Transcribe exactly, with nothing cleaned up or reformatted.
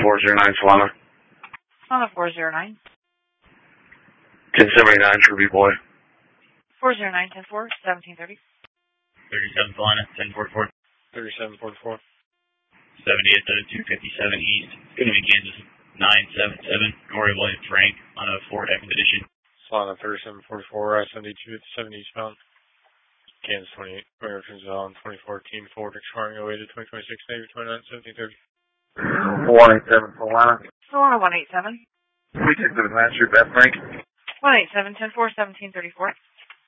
four zero nine Solana. Solana four zero nine. ten seventy-nine Ruby Boy. four zero nine, ten four, seventeen thirty. thirty-seven Solana, ten forty-four. thirty-seven forty-four. seventieth to two fifty-seven East. It's going to be Kansas nine seven seven. Rory Williams Frank on a Ford Expedition. Solana thirty-seven forty-four, I seventy-two to seventy eastbound. Kansas twenty-eight, Americans on twenty fourteen Ford expiring oh eight to twenty twenty-six, Navy twenty-nine, seventeen thirty. one eight seven Solana. Solana one eight seven. three six seven nine Street, Beth Frank. one eight seven, ten four, seventeen thirty-four.